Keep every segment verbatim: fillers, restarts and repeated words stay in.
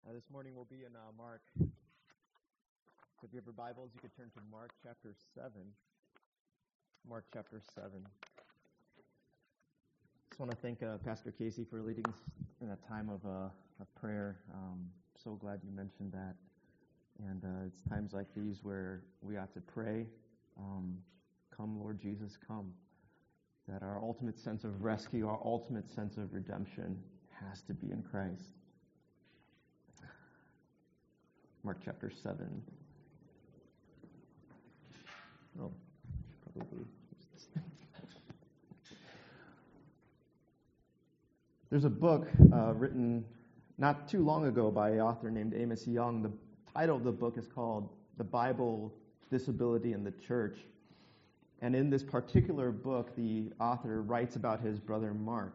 Uh, this morning we'll be in uh, Mark. So if you have your Bibles, you could turn to Mark chapter seven. Mark chapter seven. Just want to thank uh, Pastor Casey for leading us in a time of, uh, of prayer. Um, so glad you mentioned that. And uh, it's times like these where we ought to pray, um, come Lord Jesus, come. That our ultimate sense of rescue, our ultimate sense of redemption has to be in Christ. Mark chapter seven. Oh, probably. There's a book uh, written not too long ago by an author named Amos Young. The title of the book is called The Bible, Disability in the Church. And in this particular book, the author writes about his brother Mark.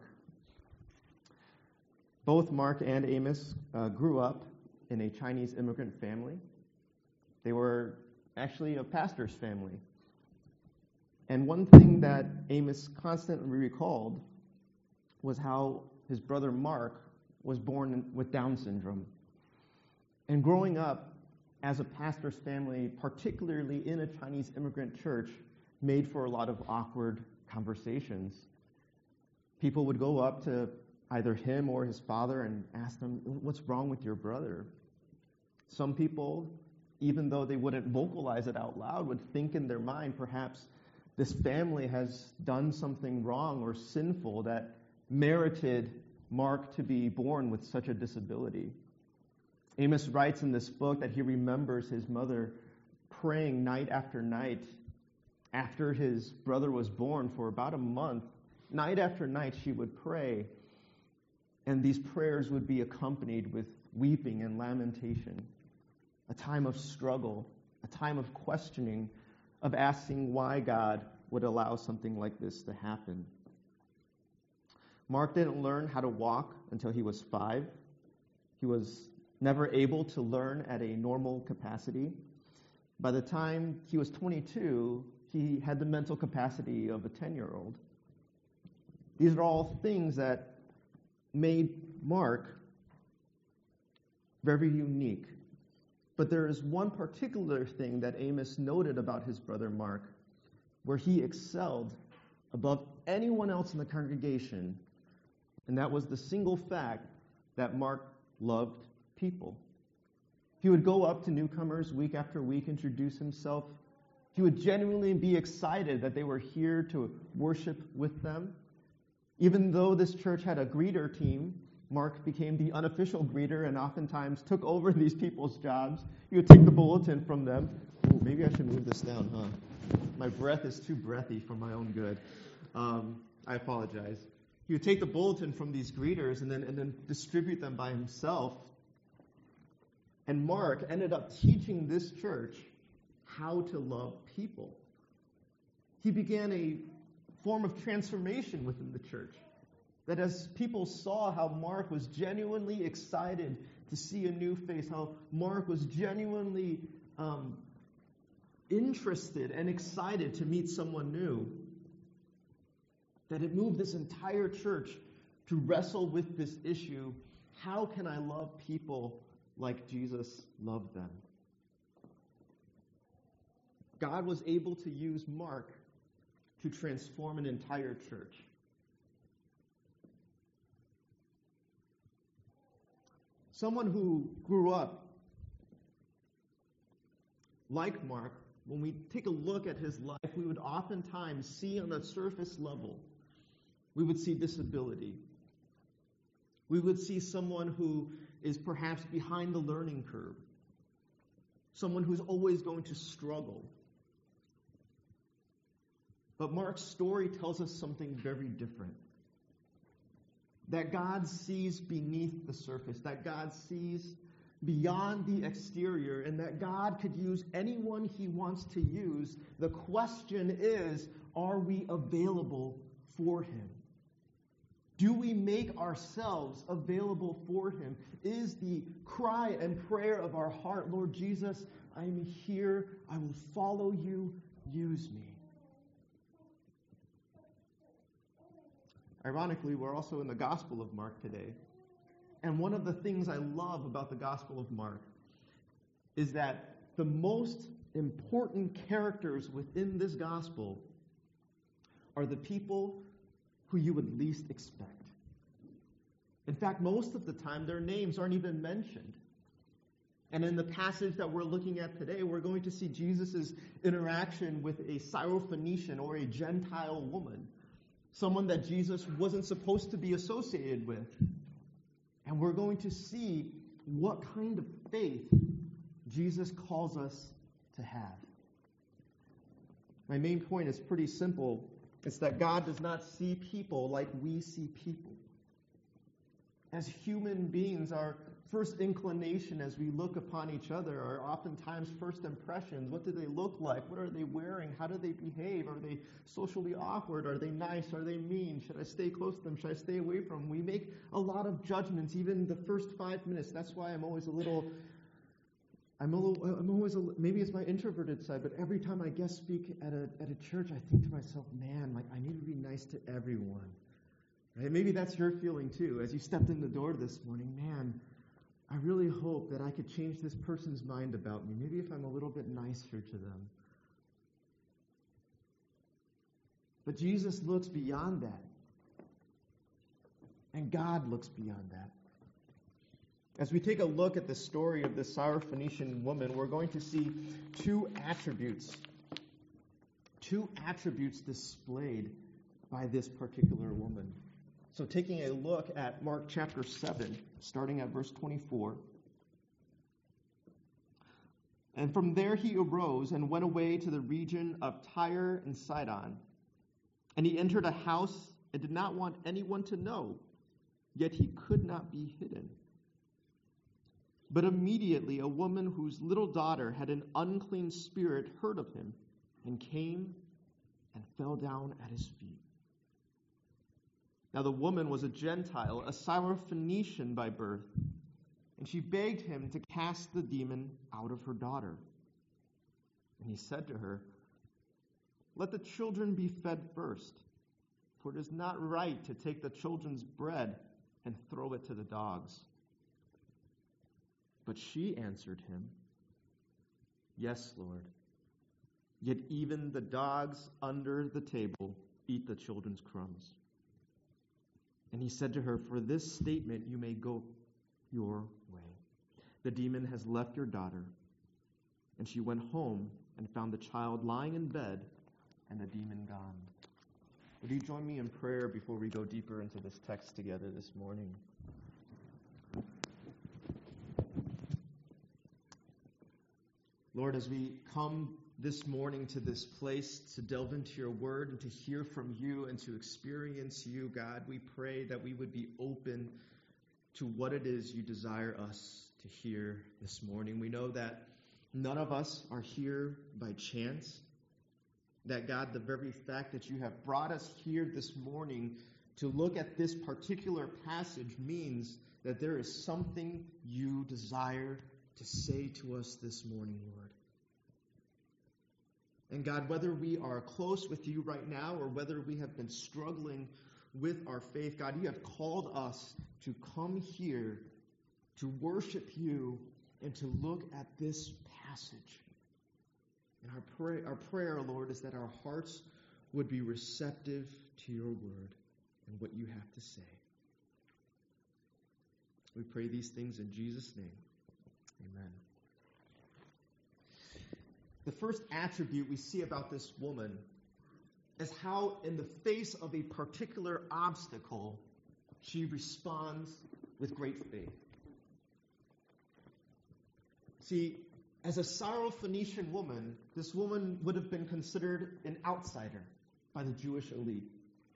Both Mark and Amos uh, grew up in a Chinese immigrant family. They were actually a pastor's family. And one thing that Amos constantly recalled was how his brother Mark was born with Down syndrome. And growing up as a pastor's family, particularly in a Chinese immigrant church, made for a lot of awkward conversations. People would go up to either him or his father and ask them, "What's wrong with your brother?" Some people, even though they wouldn't vocalize it out loud, would think in their mind, perhaps this family has done something wrong or sinful that merited Mark to be born with such a disability. Amos writes in this book that he remembers his mother praying night after night after his brother was born for about a month. Night after night she would pray, and these prayers would be accompanied with weeping and lamentation. A time of struggle, a time of questioning, of asking why God would allow something like this to happen. Mark didn't learn how to walk until he was five. He was never able to learn at a normal capacity. By the time he was twenty-two, he had the mental capacity of a ten-year-old. These are all things that made Mark very unique. But there is one particular thing that Amos noted about his brother Mark, where he excelled above anyone else in the congregation, and that was the single fact that Mark loved people. He would go up to newcomers week after week, introduce himself. He would genuinely be excited that they were here to worship with them. Even though this church had a greeter team, Mark became the unofficial greeter and oftentimes took over these people's jobs. He would take the bulletin from them. Ooh, maybe I should move this down, huh? My breath is too breathy for my own good. Um, I apologize. He would take the bulletin from these greeters and then, and then distribute them by himself. And Mark ended up teaching this church how to love people. He began a form of transformation within the church. That as people saw how Mark was genuinely excited to see a new face, how Mark was genuinely um, interested and excited to meet someone new, that it moved this entire church to wrestle with this issue: how can I love people like Jesus loved them? God was able to use Mark to transform an entire church. Someone who grew up like Mark, when we take a look at his life, we would oftentimes see on a surface level, we would see disability. We would see someone who is perhaps behind the learning curve. Someone who's always going to struggle. But Mark's story tells us something very different. That God sees beneath the surface, that God sees beyond the exterior, and that God could use anyone he wants to use. The question is, are we available for him? Do we make ourselves available for him? Is the cry and prayer of our heart, Lord Jesus, I am here, I will follow you, use me. Ironically, we're also in the Gospel of Mark today. And one of the things I love about the Gospel of Mark is that the most important characters within this gospel are the people who you would least expect. In fact, most of the time, their names aren't even mentioned. And in the passage that we're looking at today, we're going to see Jesus' interaction with a Syrophoenician or a Gentile woman, someone that Jesus wasn't supposed to be associated with. And we're going to see what kind of faith Jesus calls us to have. My main point is pretty simple. It's that God does not see people like we see people. As human beings, our first inclination as we look upon each other are oftentimes first impressions. What do they look like? What are they wearing? How do they behave? Are they socially awkward? Are they nice? Are they mean? Should I stay close to them? Should I stay away from them? We make a lot of judgments, even the first five minutes. That's why I'm always a little, I'm a little, I'm always, a, maybe it's my introverted side, but every time I guest speak at a, at a church, I think to myself, man, like I need to be nice to everyone. Right? Maybe that's your feeling too. As you stepped in the door this morning, man, I really hope that I could change this person's mind about me. Maybe if I'm a little bit nicer to them. But Jesus looks beyond that. And God looks beyond that. As we take a look at the story of the Syrophoenician woman, we're going to see two attributes. Two attributes displayed by this particular woman. So taking a look at Mark chapter seven, starting at verse twenty-four. And from there he arose and went away to the region of Tyre and Sidon. And he entered a house and did not want anyone to know, yet he could not be hidden. But immediately a woman whose little daughter had an unclean spirit heard of him and came and fell down at his feet. Now the woman was a Gentile, a Syrophoenician by birth, and she begged him to cast the demon out of her daughter. And he said to her, "Let the children be fed first, for it is not right to take the children's bread and throw it to the dogs." But she answered him, "Yes, Lord, yet even the dogs under the table eat the children's crumbs." And he said to her, "For this statement you may go your way. The demon has left your daughter." And she went home and found the child lying in bed and the demon gone. Would you join me in prayer before we go deeper into this text together this morning? Lord, as we come this morning to this place to delve into your word and to hear from you and to experience you, God, we pray that we would be open to what it is you desire us to hear this morning. We know that none of us are here by chance, that God, the very fact that you have brought us here this morning to look at this particular passage means that there is something you desire to say to us this morning, Lord. And God, whether we are close with you right now or whether we have been struggling with our faith, God, you have called us to come here to worship you and to look at this passage. And our prayer, our prayer, Lord, is that our hearts would be receptive to your word and what you have to say. We pray these things in Jesus' name. Amen. The first attribute we see about this woman is how, in the face of a particular obstacle, she responds with great faith. See, as a Syrophoenician woman, this woman would have been considered an outsider by the Jewish elite.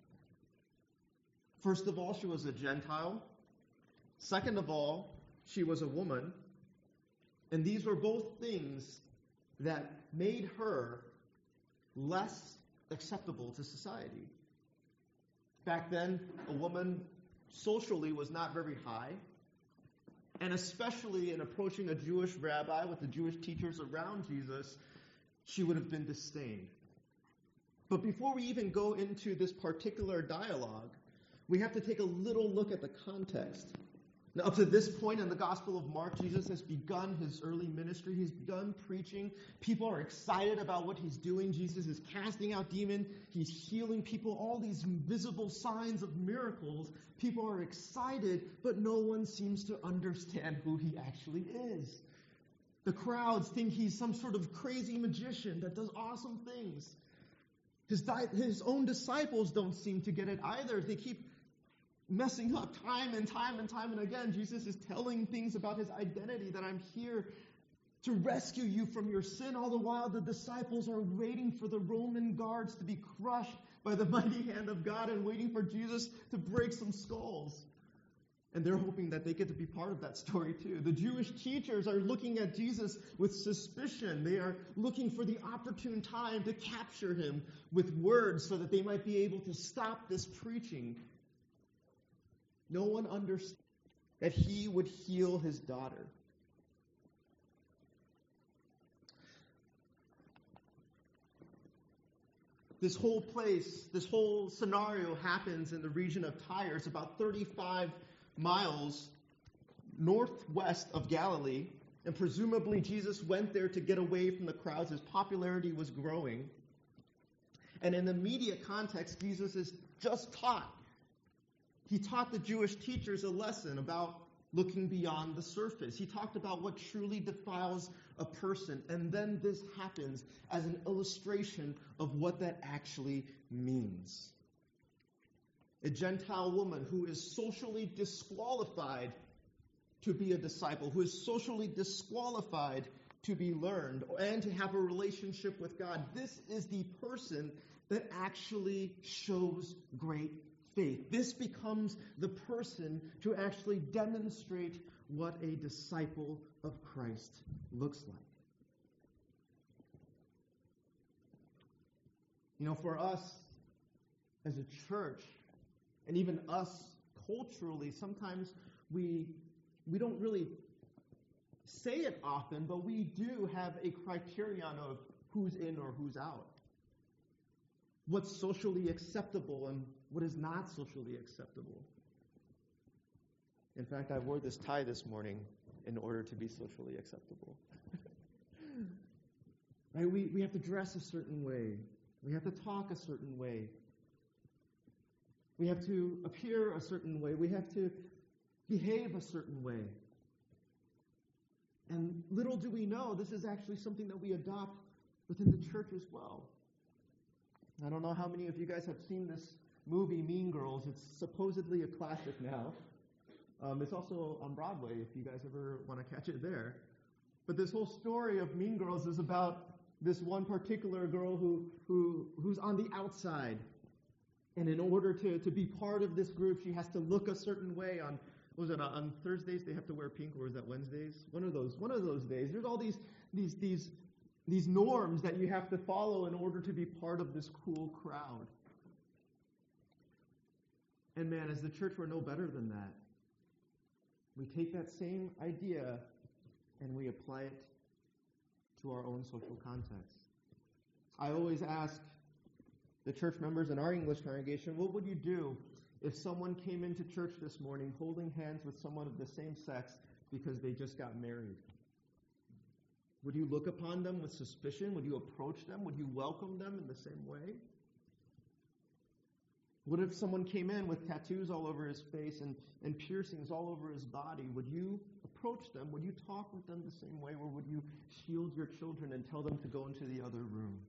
First of all, she was a Gentile. Second of all, she was a woman. And these were both things that made her less acceptable to society. Back then, a woman socially was not very high, and especially in approaching a Jewish rabbi with the Jewish teachers around Jesus, she would have been disdained. But before we even go into this particular dialogue, we have to take a little look at the context. Now, up to this point in the Gospel of Mark, Jesus has begun his early ministry. He's begun preaching. People are excited about what he's doing. Jesus is casting out demons. He's healing people. All these visible signs of miracles. People are excited, but no one seems to understand who he actually is. The crowds think he's some sort of crazy magician that does awesome things. His, di- his own disciples don't seem to get it either. They keep messing up time and time and time and again. Jesus is telling things about his identity, that I'm here to rescue you from your sin. All the while, the disciples are waiting for the Roman guards to be crushed by the mighty hand of God and waiting for Jesus to break some skulls. And they're hoping that they get to be part of that story too. The Jewish teachers are looking at Jesus with suspicion. They are looking for the opportune time to capture him with words so that they might be able to stop this preaching. No one understood that he would heal his daughter. This whole place, this whole scenario happens in the region of Tyre. It's about thirty-five miles northwest of Galilee, and presumably Jesus went there to get away from the crowds. His popularity was growing. And in the immediate context, Jesus is just taught. He taught the Jewish teachers a lesson about looking beyond the surface. He talked about what truly defiles a person. And then this happens as an illustration of what that actually means. A Gentile woman who is socially disqualified to be a disciple, who is socially disqualified to be learned and to have a relationship with God. This is the person that actually shows great faith. This becomes the person to actually demonstrate what a disciple of Christ looks like. You know, for us as a church, and even us culturally, sometimes we we don't really say it often, but we do have a criterion of who's in or who's out. What's socially acceptable and what is not socially acceptable. In fact, I wore this tie this morning in order to be socially acceptable. Right? We, we have to dress a certain way. We have to talk a certain way. We have to appear a certain way. We have to behave a certain way. And little do we know, this is actually something that we adopt within the church as well. I don't know how many of you guys have seen this movie, Mean Girls. It's supposedly a classic now. Um, it's also on Broadway, if you guys ever want to catch it there. But this whole story of Mean Girls is about this one particular girl who, who who's on the outside. And in order to, to be part of this group, she has to look a certain way. On was it on Thursdays they have to wear pink, or is that Wednesdays? One of those one of those days. There's all these these these these norms that you have to follow in order to be part of this cool crowd. And man, as the church, we're no better than that. We take that same idea and we apply it to our own social context. I always ask the church members in our English congregation, what would you do if someone came into church this morning holding hands with someone of the same sex because they just got married? Would you look upon them with suspicion? Would you approach them? Would you welcome them in the same way? What if someone came in with tattoos all over his face and, and piercings all over his body? Would you approach them? Would you talk with them the same way? Or would you shield your children and tell them to go into the other room?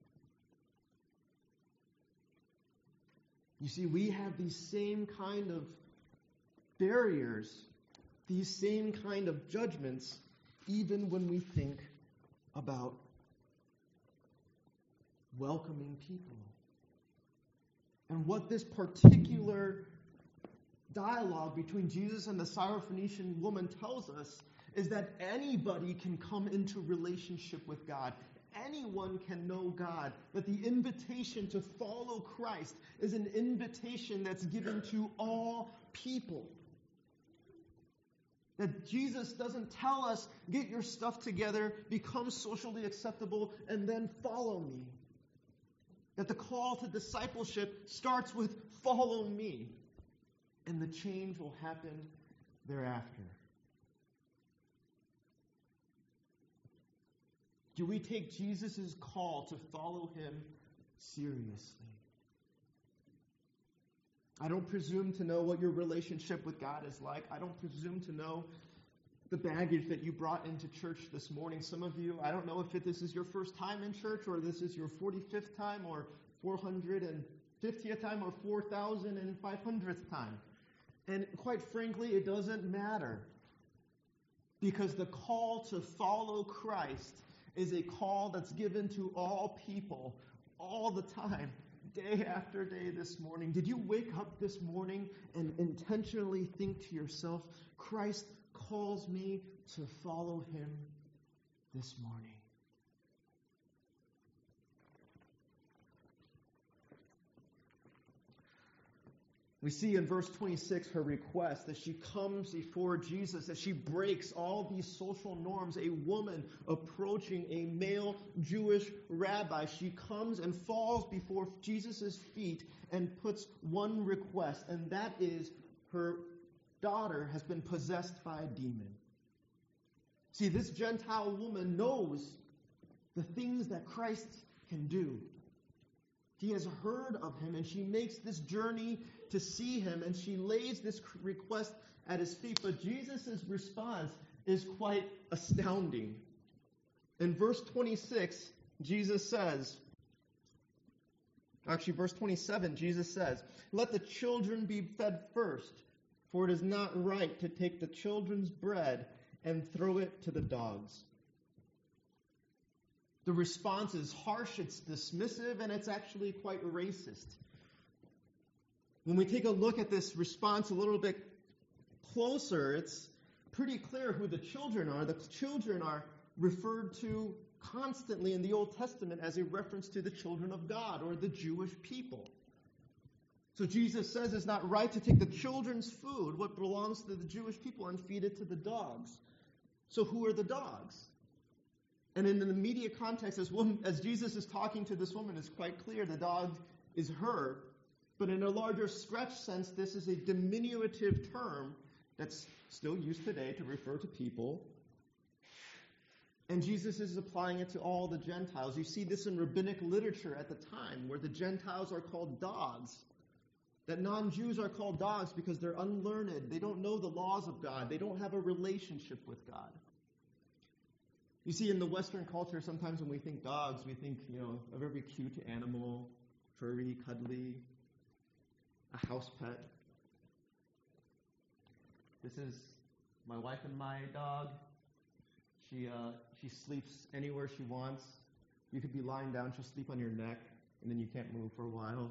You see, we have these same kind of barriers, these same kind of judgments, even when we think about welcoming people. And what this particular dialogue between Jesus and the Syrophoenician woman tells us is that anybody can come into relationship with God. Anyone can know God. That the invitation to follow Christ is an invitation that's given to all people. That Jesus doesn't tell us, get your stuff together, become socially acceptable, and then follow me. That the call to discipleship starts with follow me. And the change will happen thereafter? Do we take Jesus' call to follow him seriously? I don't presume to know what your relationship with God is like. I don't presume to know the baggage that you brought into church this morning. Some of you, I don't know if it, this is your first time in church, or this is your forty-fifth time, or four hundred fiftieth time, or four thousand five hundredth time. And quite frankly, it doesn't matter. Because the call to follow Christ is a call that's given to all people, all the time, day after day this morning. Did you wake up this morning and intentionally think to yourself, Christ calls me to follow him this morning? We see in verse twenty-six her request as she comes before Jesus, as she breaks all these social norms. A woman approaching a male Jewish rabbi, she comes and falls before Jesus' feet and puts one request, and that is her daughter has been possessed by a demon. See, this Gentile woman knows the things that Christ can do. She has heard of him, and she makes this journey to see him, and she lays this request at his feet. But Jesus' response is quite astounding. In verse twenty-six, Jesus says, actually verse twenty-seven, Jesus says, "Let the children be fed first, for it is not right to take the children's bread and throw it to the dogs." The response is harsh, it's dismissive, and it's actually quite racist. When we take a look at this response a little bit closer, it's pretty clear who the children are. The children are referred to constantly in the Old Testament as a reference to the children of God, or the Jewish people. So Jesus says it's not right to take the children's food, what belongs to the Jewish people, and feed it to the dogs. So who are the dogs? And in the immediate context, as, woman, as Jesus is talking to this woman, it's quite clear the dog is her. But in a larger stretch sense, this is a diminutive term that's still used today to refer to people. And Jesus is applying it to all the Gentiles. You see this in rabbinic literature at the time, where the Gentiles are called dogs. That non-Jews are called dogs because they're unlearned. They don't know the laws of God. They don't have a relationship with God. You see, in the Western culture, sometimes when we think dogs, we think, you know, a very cute animal, furry, cuddly, a house pet. This is my wife and my dog. She uh, she sleeps anywhere she wants. You could be lying down, she'll sleep on your neck, and then you can't move for a while.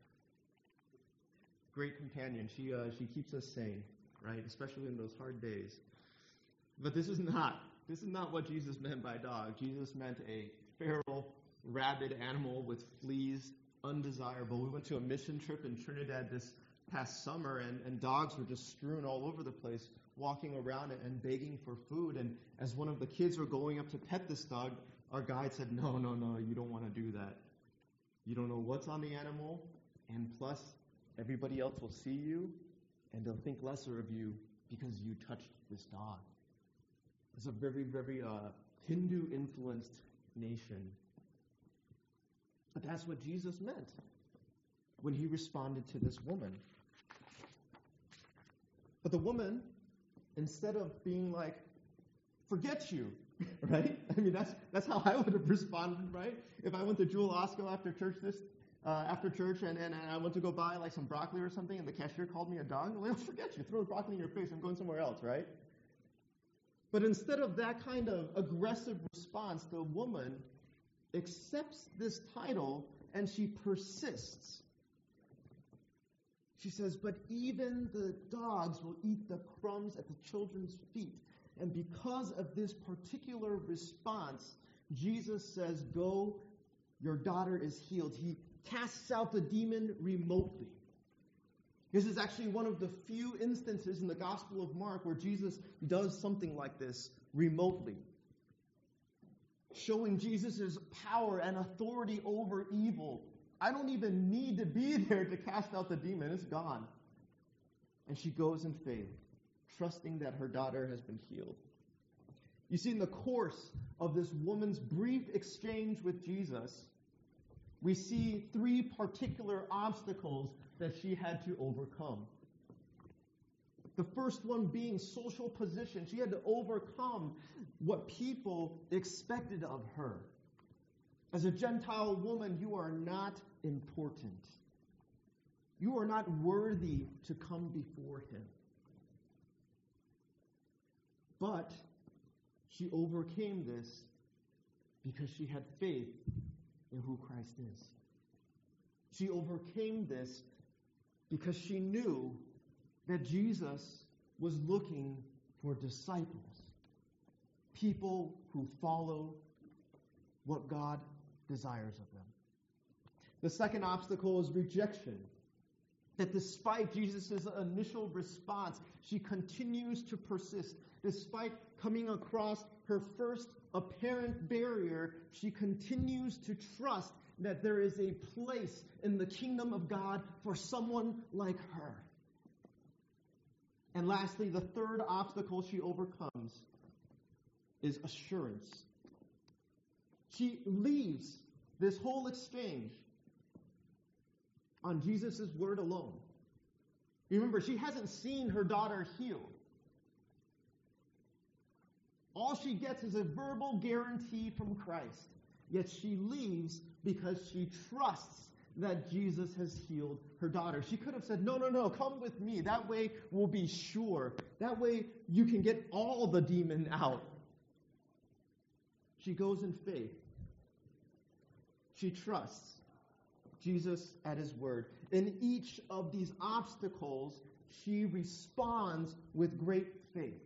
Great companion. She uh, she keeps us sane, right? Especially in those hard days. But this is not this is not what Jesus meant by dog. Jesus meant a feral, rabid animal with fleas, undesirable. We went to a mission trip in Trinidad this past summer, and, and dogs were just strewn all over the place, walking around it and begging for food. And as one of the kids were going up to pet this dog, our guide said, no, no, no, you don't want to do that. You don't know what's on the animal, and plus, everybody else will see you, and they'll think lesser of you because you touched this dog. It's a very, very uh, Hindu-influenced nation. But that's what Jesus meant when he responded to this woman. But the woman, instead of being like, forget you, right? I mean, that's that's how I would have responded, right? If I went to Jewel Osco after church this uh, after church and, and, and I went to go buy like some broccoli or something, and the cashier called me a dog, I'm like, forget you, throw the broccoli in your face, I'm going somewhere else, right? But instead of that kind of aggressive response, the woman accepts this title and she persists. She says, but even the dogs will eat the crumbs at the children's feet. And because of this particular response, Jesus says, go, your daughter is healed. He casts out the demon remotely. This is actually one of the few instances in the Gospel of Mark where Jesus does something like this remotely, showing Jesus' power and authority over evil. I don't even need to be there to cast out the demon. It's gone. And she goes in faith. trusting that her daughter has been healed. You see, in the course of this woman's brief exchange with Jesus, we see three particular obstacles that she had to overcome. The first one being social position. She had to overcome what people expected of her. As a Gentile woman, you are not important. You are not worthy to come before him. But she overcame this because she had faith in who Christ is. She overcame this because she knew that Jesus was looking for disciples, people who follow what God desires of them. The second obstacle is rejection. That despite Jesus' initial response, she continues to persist. Despite coming across her first apparent barrier, she continues to trust that there is a place in the kingdom of God for someone like her. And lastly, the third obstacle she overcomes is assurance. She leaves this whole exchange on Jesus' word alone. Remember, she hasn't seen her daughter healed. All she gets is a verbal guarantee from Christ. Yet she leaves because she trusts that Jesus has healed her daughter. She could have said, no, no, no, come with me. That way we'll be sure. That way you can get all the demon out. She goes in faith. She trusts Jesus at his word. In each of these obstacles, she responds with great faith.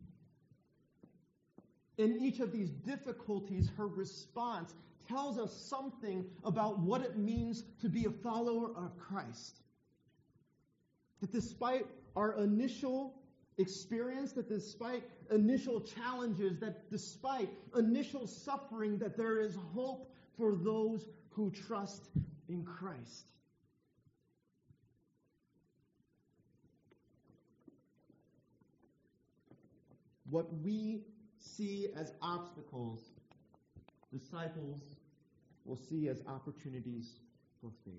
In each of these difficulties, her response tells us something about what it means to be a follower of Christ. That despite our initial experience, that despite initial challenges, that despite initial suffering, that there is hope for those who trust in Christ. What we see as obstacles, disciples will see as opportunities for faith.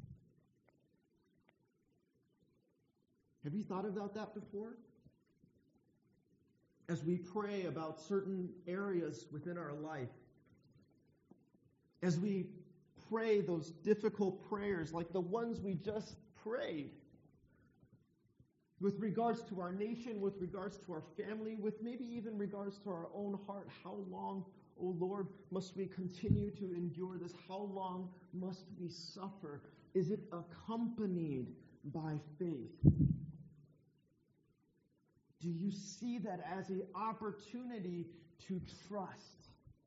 Have you thought about that before? As we pray about certain areas within our life, as we pray those difficult prayers like the ones we just prayed, with regards to our nation, with regards to our family, with maybe even regards to our own heart, how long, O Lord, must we continue to endure this? How long must we suffer? Is it accompanied by faith? Do you see that as an opportunity to trust?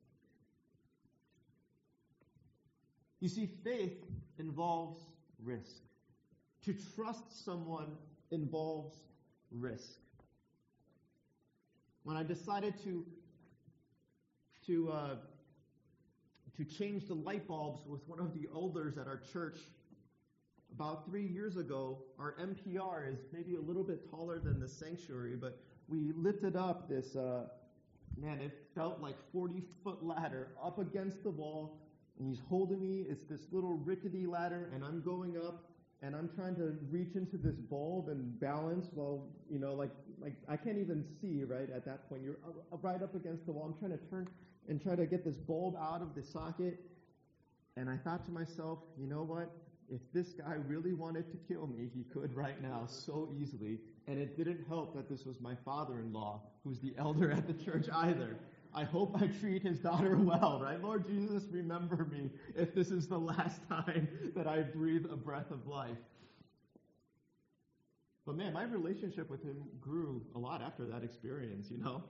You see, faith involves risk. To trust someone involves risk. When I decided to to uh, to change the light bulbs with one of the elders at our church about three years ago, our M P R is maybe a little bit taller than the sanctuary, but we lifted up this, uh, man, it felt like forty-foot ladder up against the wall, and he's holding me. It's this little rickety ladder, and I'm going up, and I'm trying to reach into this bulb and balance while, you know, like, like I can't even see, right, at that point. You're right up against the wall. I'm trying to turn and try to get this bulb out of the socket, and I thought to myself, you know what? If this guy really wanted to kill me, he could right now so easily. And it didn't help that this was my father-in-law, who's the elder at the church either. I hope I treat his daughter well, right? Lord Jesus, remember me if this is the last time that I breathe a breath of life. But man, my relationship with him grew a lot after that experience, you know?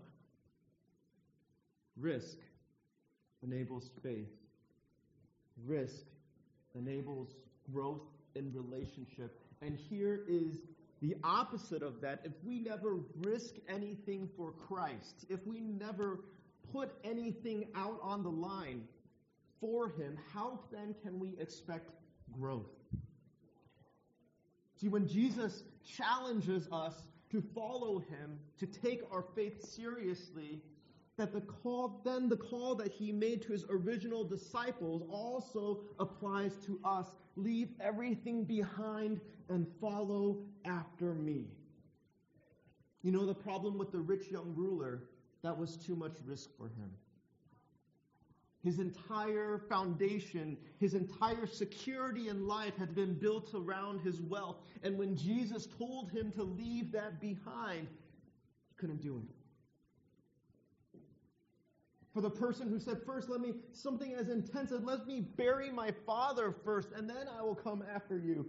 Risk enables faith. Risk enables growth in relationship. And here is the opposite of that. If we never risk anything for Christ, if we never put anything out on the line for him, how then can we expect growth? See, when Jesus challenges us to follow him, to take our faith seriously, that the call, then the call that he made to his original disciples also applies to us. Leave everything behind and follow after me. You know the problem with the rich young ruler? That was too much risk for him. His entire foundation, his entire security in life had been built around his wealth. And when Jesus told him to leave that behind, he couldn't do it. For the person who said, first, let me, something as intense as, let me bury my father first, and then I will come after you.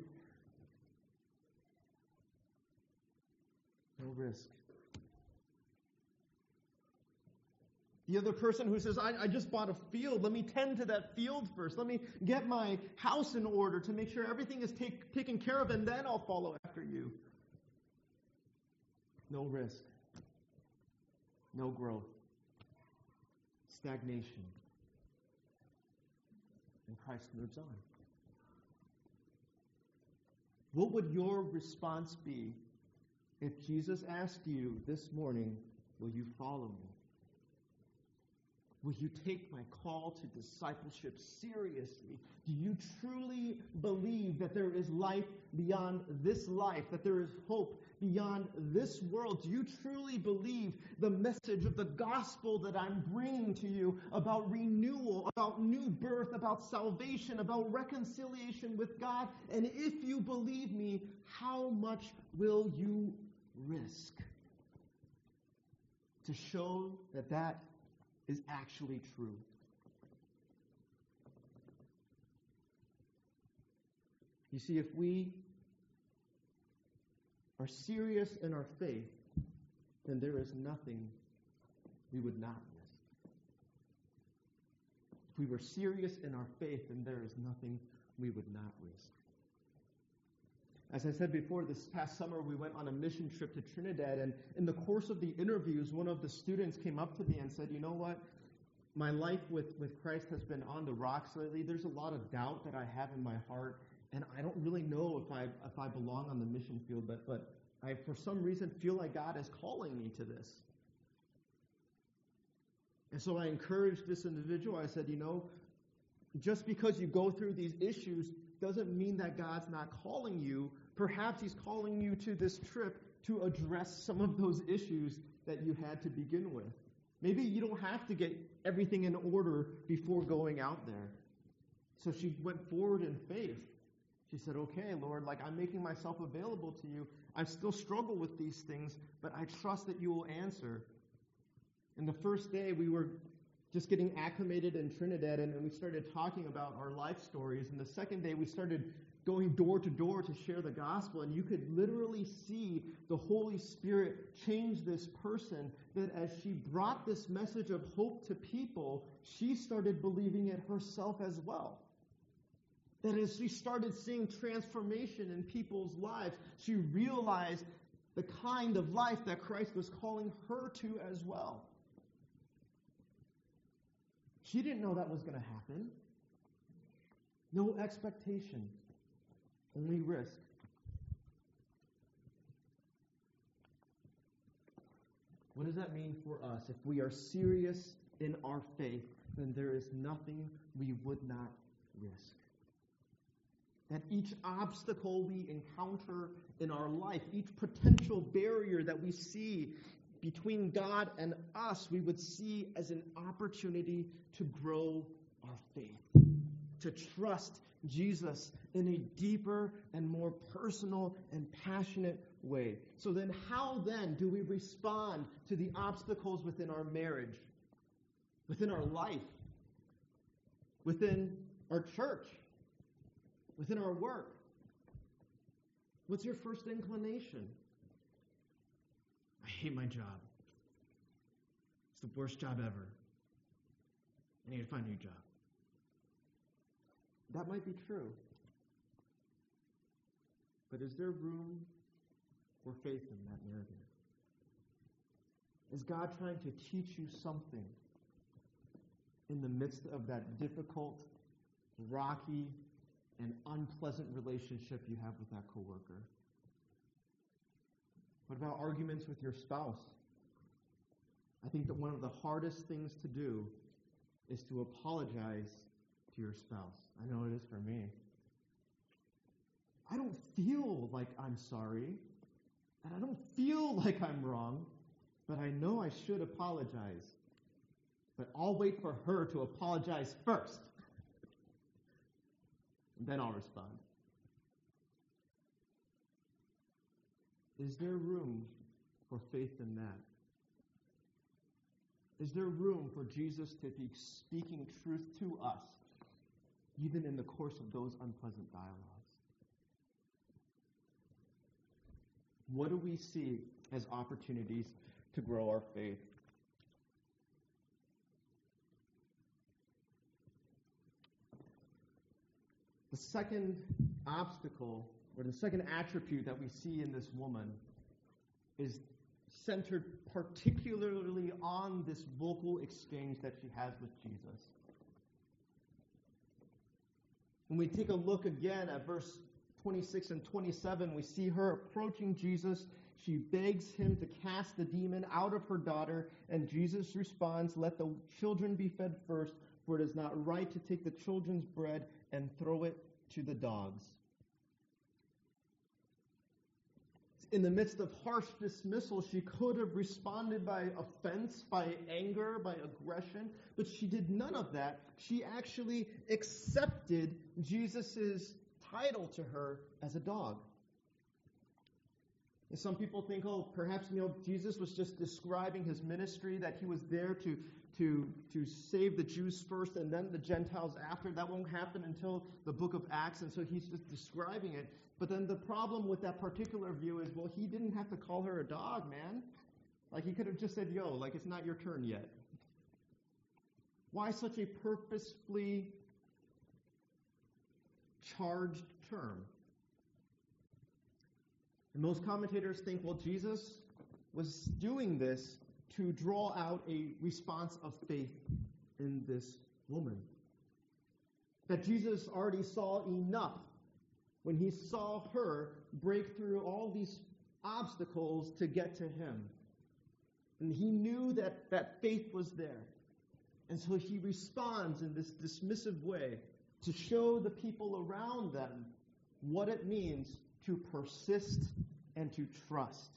No risk. The other person who says, I, I just bought a field. Let me tend to that field first. Let me get my house in order to make sure everything is take, taken care of, and then I'll follow after you. No risk. No growth. Stagnation. And Christ moves on. What would your response be if Jesus asked you this morning, will you follow me? Will you take my call to discipleship seriously? Do you truly believe that there is life beyond this life, that there is hope beyond this world? Do you truly believe the message of the gospel that I'm bringing to you about renewal, about new birth, about salvation, about reconciliation with God? And if you believe me, how much will you risk to show that that is actually true? You see, if we are serious in our faith, then there is nothing we would not risk. If we were serious in our faith, then there is nothing we would not risk. As I said before, this past summer we went on a mission trip to Trinidad, and in the course of the interviews, one of the students came up to me and said, you know what? My life with, with Christ has been on the rocks lately. There's a lot of doubt that I have in my heart, and I don't really know if I if I belong on the mission field, but, but I, for some reason, feel like God is calling me to this. And so I encouraged this individual. I said, you know, just because you go through these issues doesn't mean that God's not calling you. Perhaps he's calling you to this trip to address some of those issues that you had to begin with. Maybe you don't have to get everything in order before going out there. So she went forward in faith. She said, okay, Lord, like I'm making myself available to you. I still struggle with these things, but I trust that you will answer. And the first day we were just getting acclimated in Trinidad, and, and we started talking about our life stories. And the second day, we started going door to door to share the gospel, and you could literally see the Holy Spirit change this person, that as she brought this message of hope to people, she started believing it herself as well. That as she started seeing transformation in people's lives, she realized the kind of life that Christ was calling her to as well. She didn't know that was going to happen. No expectation, only risk. What does that mean for us? If we are serious in our faith, then there is nothing we would not risk. That each obstacle we encounter in our life, each potential barrier that we see between God and us, we would see as an opportunity to grow our faith, to trust Jesus in a deeper and more personal and passionate way. So then how then do we respond to the obstacles within our marriage, within our life, within our church, within our work? What's your first inclination? I hate my job. It's the worst job ever. I need to find a new job. That might be true. But is there room for faith in that narrative? Is God trying to teach you something in the midst of that difficult, rocky, and unpleasant relationship you have with that coworker? What about arguments with your spouse? I think that one of the hardest things to do is to apologize to your spouse. I know it is for me. I don't feel like I'm sorry, and I don't feel like I'm wrong, but I know I should apologize. But I'll wait for her to apologize first, and then I'll respond. Is there room for faith in that? Is there room for Jesus to be speaking truth to us, even in the course of those unpleasant dialogues? What do we see as opportunities to grow our faith? The second obstacle, or the second attribute that we see in this woman, is centered particularly on this vocal exchange that she has with Jesus. When we take a look again at verse twenty-six and twenty-seven, we see her approaching Jesus. She begs him to cast the demon out of her daughter, and Jesus responds, "Let the children be fed first, for it is not right to take the children's bread and throw it to the dogs." In the midst of harsh dismissal, she could have responded by offense, by anger, by aggression, but she did none of that. She actually accepted Jesus' title to her as a dog. And some people think, oh, perhaps you know Jesus was just describing his ministry, that he was there to, to, to save the Jews first and then the Gentiles after. That won't happen until the book of Acts, and so he's just describing it. But then the problem with that particular view is, well, he didn't have to call her a dog, man. Like, he could have just said, yo, like, it's not your turn yet. Why such a purposefully charged term? And most commentators think, well, Jesus was doing this to draw out a response of faith in this woman. That Jesus already saw enough when he saw her break through all these obstacles to get to him. And he knew that that faith was there. And so he responds in this dismissive way to show the people around them what it means to persist and to trust.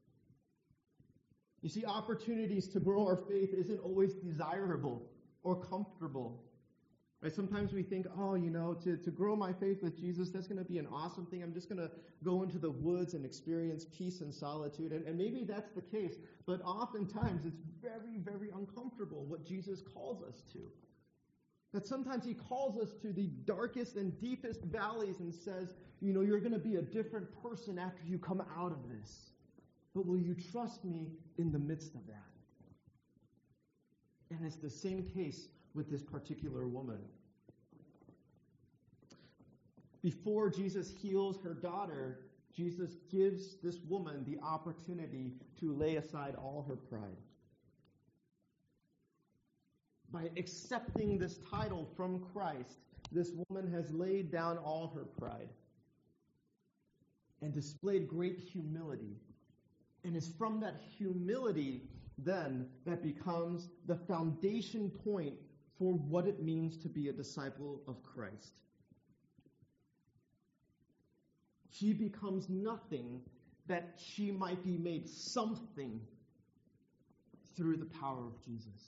You see, opportunities to grow our faith isn't always desirable or comfortable. Right? Sometimes we think, oh, you know, to, to grow my faith with Jesus, that's going to be an awesome thing. I'm just going to go into the woods and experience peace and solitude. And, and maybe that's the case. But oftentimes it's very, very uncomfortable what Jesus calls us to. That sometimes he calls us to the darkest and deepest valleys and says, you know, you're going to be a different person after you come out of this. But will you trust me in the midst of that? And it's the same case with this particular woman. Before Jesus heals her daughter, Jesus gives this woman the opportunity to lay aside all her pride. By accepting this title from Christ, this woman has laid down all her pride and displayed great humility. And it's from that humility, then, that becomes the foundation point for what it means to be a disciple of Christ. She becomes nothing that she might be made something through the power of Jesus.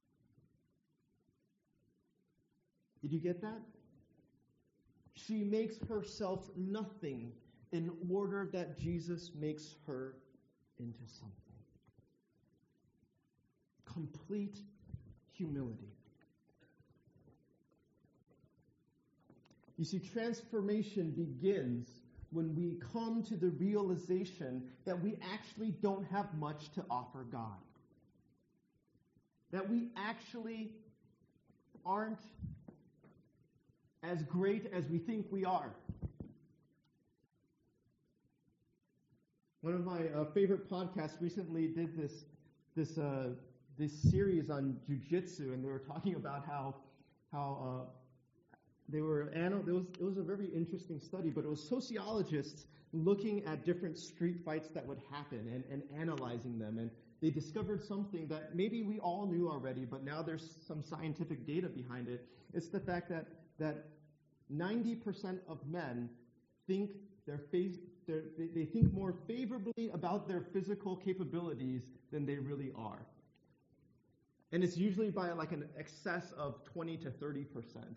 Did you get that? She makes herself nothing in order that Jesus makes her into something. Complete humility. You see, transformation begins when we come to the realization that we actually don't have much to offer God. That we actually aren't as great as we think we are. One of my uh, favorite podcasts recently did this this uh, this series on jiu-jitsu, and they were talking about how how uh, they were, it was, it was a very interesting study, but it was sociologists looking at different street fights that would happen and, and analyzing them. And they discovered something that maybe we all knew already, but now there's some scientific data behind it. It's the fact that, that ninety percent of men think they're face, they're, they, they think more favorably about their physical capabilities than they really are. And it's usually by like an excess of twenty to thirty percent.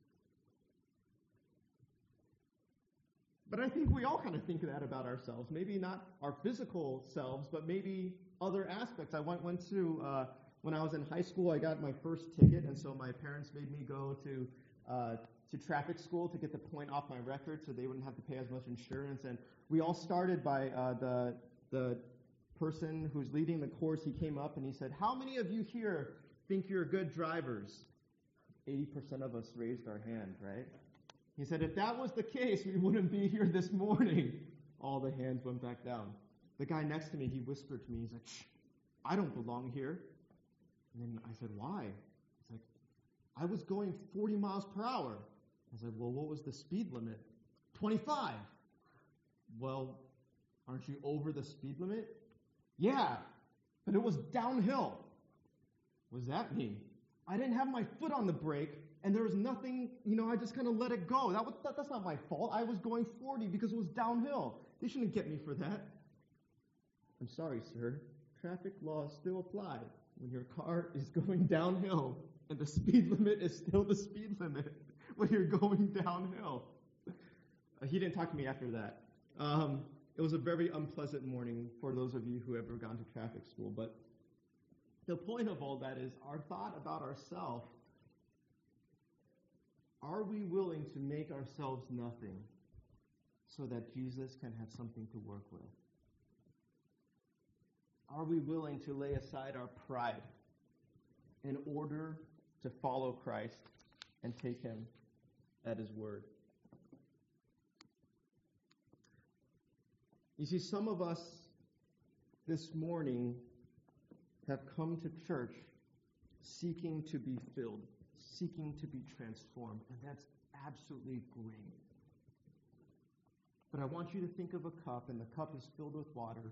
But I think we all kind of think that about ourselves. Maybe not our physical selves, but maybe other aspects. I went, went to, uh, when I was in high school, I got my first ticket, and so my parents made me go to uh, to traffic school to get the point off my record so they wouldn't have to pay as much insurance. And we all started by uh, the the person who's leading the course. He came up and he said, "How many of you here think you're good drivers?" eighty percent of us raised our hand, right? He said, if that was the case, we wouldn't be here this morning. All the hands went back down. The guy next to me, he whispered to me, he's like, shh, I don't belong here. And then I said, why? He's like, I was going forty miles per hour. I said, well, what was the speed limit? twenty-five. Well, aren't you over the speed limit? Yeah, but it was downhill. What does that mean? I didn't have my foot on the brake, and there was nothing, you know, I just kind of let it go. That was, that, that's not my fault. I was going forty because it was downhill. They shouldn't get me for that. I'm sorry, sir. Traffic laws still apply when your car is going downhill, and the speed limit is still the speed limit when you're going downhill. Uh, he didn't talk to me after that. Um, it was a very unpleasant morning for those of you who have ever gone to traffic school, but the point of all that is our thought about ourselves. Are we willing to make ourselves nothing so that Jesus can have something to work with? Are we willing to lay aside our pride in order to follow Christ and take him at his word? You see, some of us this morning have come to church seeking to be filled, seeking to be transformed, and that's absolutely great. But I want you to think of a cup, and the cup is filled with water.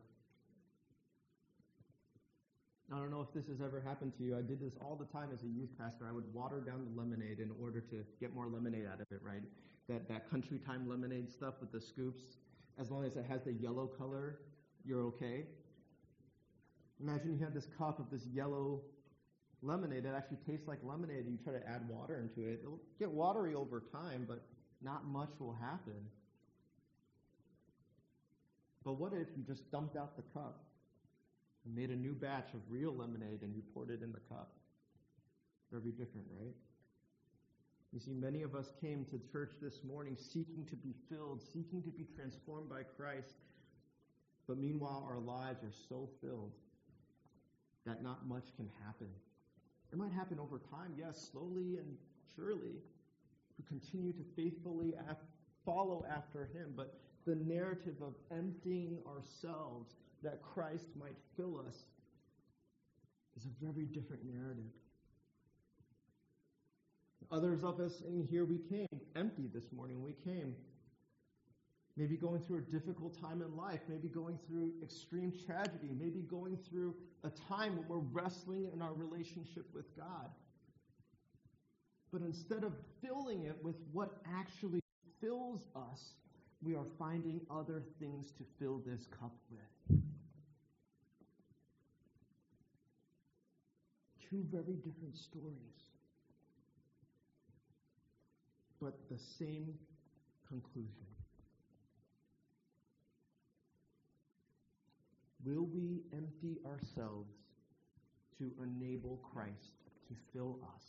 I don't know if this has ever happened to you. I did this all the time as a youth pastor. I would water down the lemonade in order to get more lemonade out of it, right? That that country time lemonade stuff with the scoops. As long as it has the yellow color, you're okay. Imagine you have this cup of this yellow lemonade. It actually tastes like lemonade, and you try to add water into it. It'll get watery over time, but not much will happen. But what if you just dumped out the cup and made a new batch of real lemonade and you poured it in the cup? Very different, right? You see, many of us came to church this morning seeking to be filled, seeking to be transformed by Christ. But meanwhile, our lives are so filled that not much can happen. It might happen over time, yes, slowly and surely. We continue to faithfully af- follow after him, but the narrative of emptying ourselves that Christ might fill us is a very different narrative. Others of us in here, we came empty this morning. We came maybe going through a difficult time in life, maybe going through extreme tragedy, maybe going through a time when we're wrestling in our relationship with God. But instead of filling it with what actually fills us, we are finding other things to fill this cup with. Two very different stories, but the same conclusion. Will we empty ourselves to enable Christ to fill us?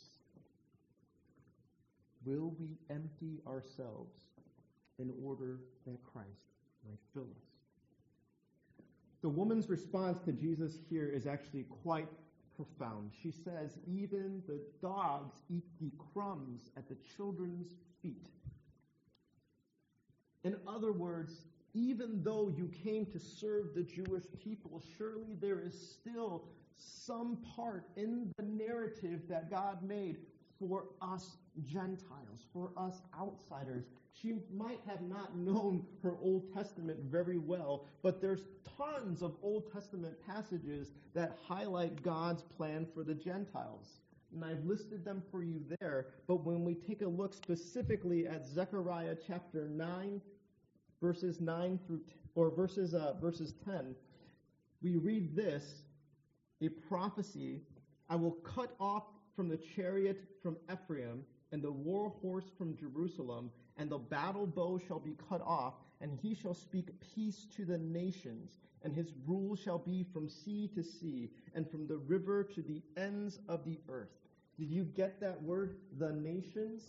Will we empty ourselves in order that Christ might fill us? The woman's response to Jesus here is actually quite profound. She says, even the dogs eat the crumbs at the children's feet. In other words, even though you came to serve the Jewish people, surely there is still some part in the narrative that God made for us Gentiles, for us outsiders. She might have not known her Old Testament very well, but there's tons of Old Testament passages that highlight God's plan for the Gentiles. And I've listed them for you there, but when we take a look specifically at Zechariah chapter nine, verses nine through ten, or verses uh, verses ten, we read this, a prophecy, I will cut off from the chariot from Ephraim, and the war horse from Jerusalem, and the battle bow shall be cut off, and he shall speak peace to the nations, and his rule shall be from sea to sea, and from the river to the ends of the earth. Did you get that word, the nations?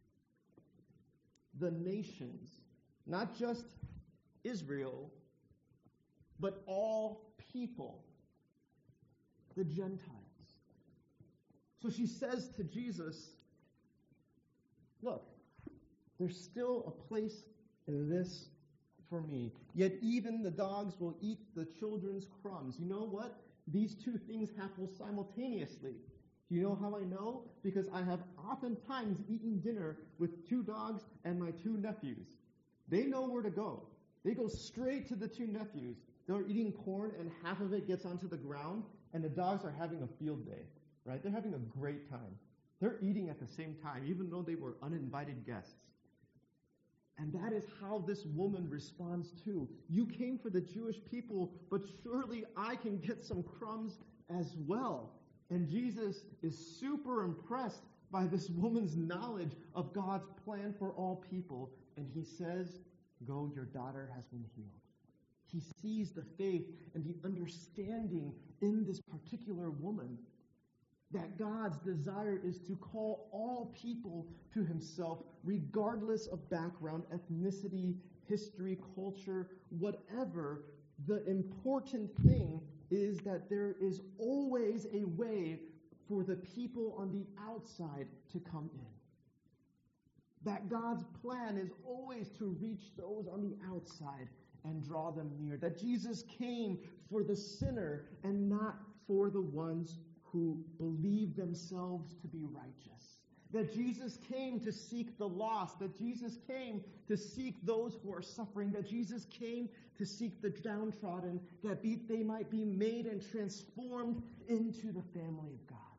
The nations. Not just Israel, but all people. The Gentiles. So she says to Jesus, look, there's still a place in this for me. Yet even the dogs will eat the children's crumbs. You know what? These two things happen simultaneously. Do you know how I know? Because I have oftentimes eaten dinner with two dogs and my two nephews. They know where to go. They go straight to the two nephews. They're eating corn and half of it gets onto the ground, and the dogs are having a field day, right? They're having a great time. They're eating at the same time, even though they were uninvited guests. And that is how this woman responds too. You came for the Jewish people, but surely I can get some crumbs as well. And Jesus is super impressed by this woman's knowledge of God's plan for all people. And he says, go, your daughter has been healed. He sees the faith and the understanding in this particular woman that God's desire is to call all people to himself, regardless of background, ethnicity, history, culture, whatever. The important thing is that there is always a way for the people on the outside to come in. That God's plan is always to reach those on the outside and draw them near. That Jesus came for the sinner and not for the ones who believe themselves to be righteous. That Jesus came to seek the lost. That Jesus came to seek those who are suffering. That Jesus came to seek the downtrodden, that be, they might be made and transformed into the family of God.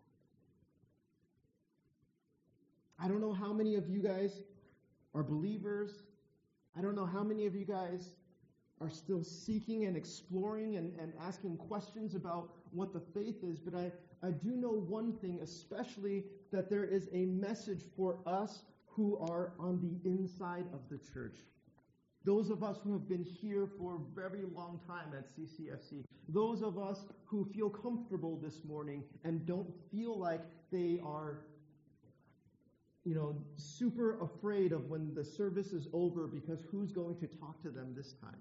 I don't know how many of you guys are believers. I don't know how many of you guys are still seeking and exploring and, and asking questions about what the faith is, but I, I do know one thing, especially that there is a message for us who are on the inside of the church. Those of us who have been here for a very long time at C C F C. Those of us who feel comfortable this morning and don't feel like they are, you know, super afraid of when the service is over because who's going to talk to them this time?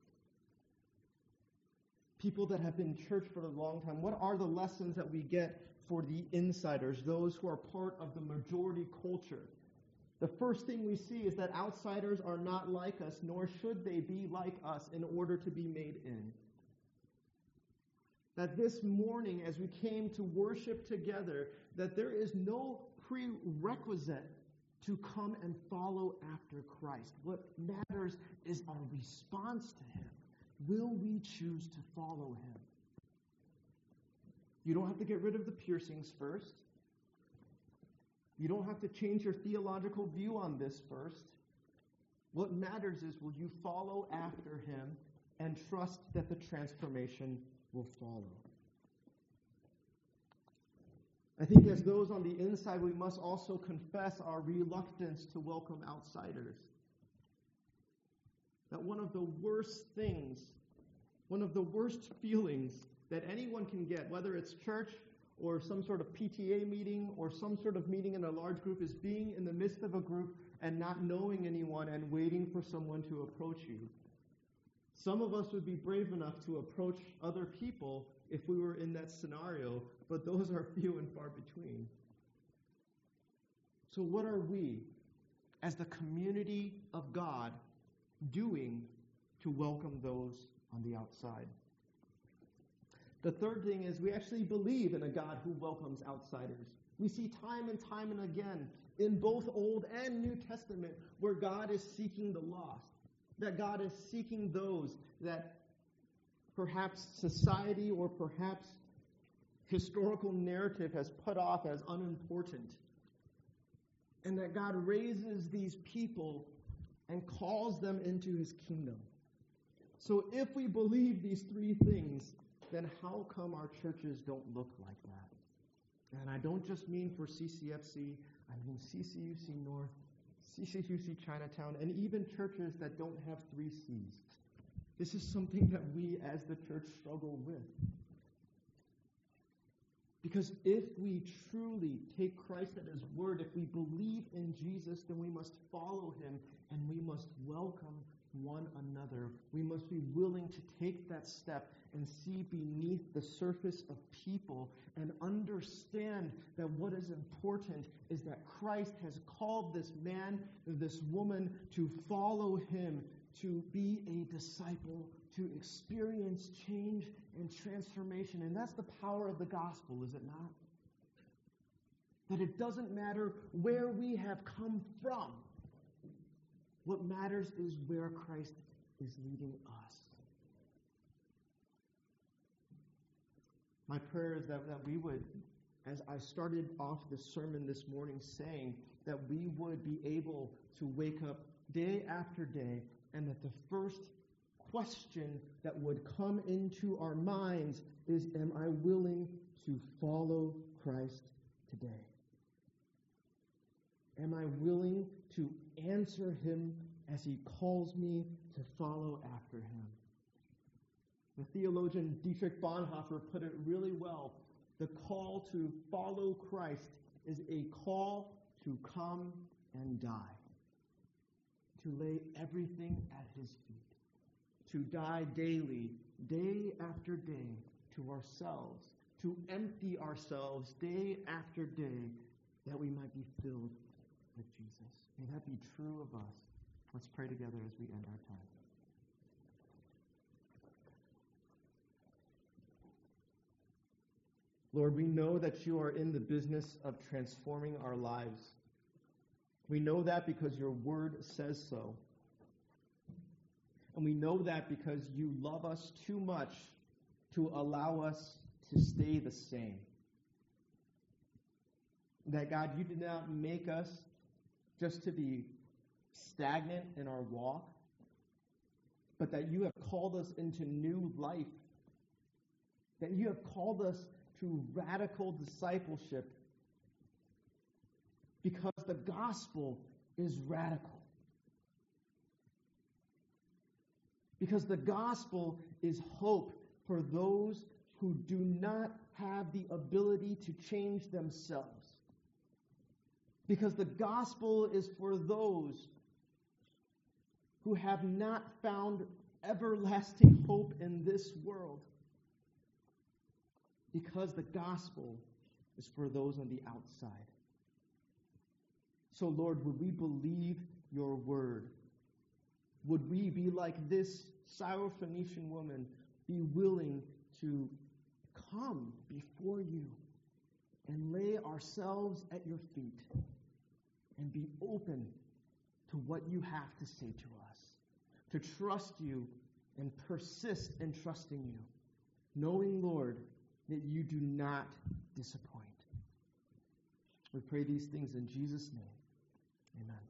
People that have been in church for a long time, what are the lessons that we get for the insiders, those who are part of the majority culture? The first thing we see is that outsiders are not like us, nor should they be like us in order to be made in. That this morning, as we came to worship together, that there is no prerequisite to come and follow after Christ. What matters is our response to him. Will we choose to follow him? You don't have to get rid of the piercings first. You don't have to change your theological view on this first. What matters is, will you follow after him and trust that the transformation will follow? I think as those on the inside, we must also confess our reluctance to welcome outsiders. That one of the worst things, one of the worst feelings that anyone can get, whether it's church or some sort of P T A meeting or some sort of meeting in a large group, is being in the midst of a group and not knowing anyone and waiting for someone to approach you. Some of us would be brave enough to approach other people if we were in that scenario, but those are few and far between. So what are we, as the community of God, doing to welcome those on the outside? The third thing is we actually believe in a God who welcomes outsiders. We see time and time and again in both Old and New Testament where God is seeking the lost, that God is seeking those that perhaps society or perhaps historical narrative has put off as unimportant, and that God raises these people and calls them into his kingdom. So if we believe these three things, then how come our churches don't look like that? And I don't just mean for C C F C, I mean C C U C North, C C U C Chinatown, and even churches that don't have three C's. This is something that we as the church struggle with. Because if we truly take Christ at his word, if we believe in Jesus, then we must follow him and we must welcome one another. We must be willing to take that step and see beneath the surface of people and understand that what is important is that Christ has called this man, this woman to follow him, to be a disciple, to experience change and transformation. And that's the power of the gospel, is it not? That it doesn't matter where we have come from. What matters is where Christ is leading us. My prayer is that, that we would, as I started off the sermon this morning saying, that we would be able to wake up day after day, and that the first question that would come into our minds is, am I willing to follow Christ today? Am I willing to answer him as he calls me to follow after him? The theologian Dietrich Bonhoeffer put it really well. The call to follow Christ is a call to come and die, to lay everything at his feet, to die daily, day after day, to ourselves, to empty ourselves day after day, that we might be filled with Jesus. May that be true of us. Let's pray together as we end our time. Lord, we know that you are in the business of transforming our lives. We know that because your word says so. And we know that because you love us too much to allow us to stay the same. That, God, you did not make us just to be stagnant in our walk, but that you have called us into new life. That you have called us to radical discipleship, because the gospel is radical. Because the gospel is hope for those who do not have the ability to change themselves. Because the gospel is for those who have not found everlasting hope in this world. Because the gospel is for those on the outside. So, Lord, would we believe your word? Would we be like this Syrophoenician woman, be willing to come before you and lay ourselves at your feet and be open to what you have to say to us, to trust you and persist in trusting you, knowing, Lord, that you do not disappoint. We pray these things in Jesus' name. Amen.